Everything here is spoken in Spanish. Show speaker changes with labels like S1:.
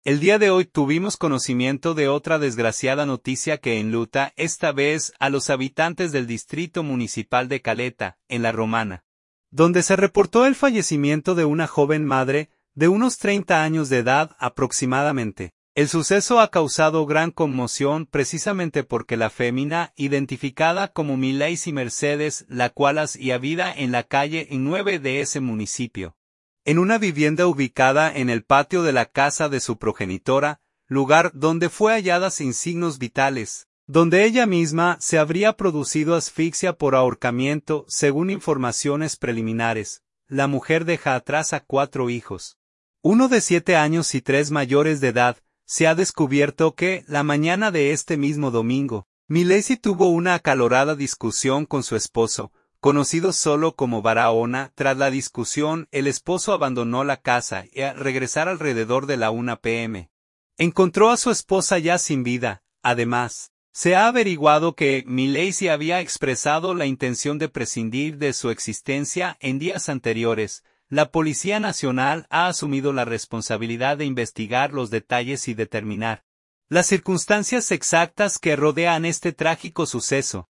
S1: El día de hoy tuvimos conocimiento de otra desgraciada noticia que enluta, esta vez, a los habitantes del distrito municipal de Caleta, en La Romana, donde se reportó el fallecimiento de una joven madre, de unos 30 años de edad aproximadamente. El suceso ha causado gran conmoción precisamente porque la fémina, identificada como Mileysi Mercedes, la cual hacía vida en la calle 9 de ese municipio, en una vivienda ubicada en el patio de la casa de su progenitora, lugar donde fue hallada sin signos vitales, donde ella misma se habría producido asfixia por ahorcamiento, según informaciones preliminares. La mujer deja atrás a 4 hijos, uno de 7 años y 3 mayores de edad. Se ha descubierto que, la mañana de este mismo domingo, Mileysi tuvo una acalorada discusión con su esposo, conocido solo como Barahona. Tras la discusión, el esposo abandonó la casa y al regresar alrededor de la 1 p.m. encontró a su esposa ya sin vida. Además, se ha averiguado que Mileysi había expresado la intención de prescindir de su existencia en días anteriores. La Policía Nacional ha asumido la responsabilidad de investigar los detalles y determinar las circunstancias exactas que rodean este trágico suceso.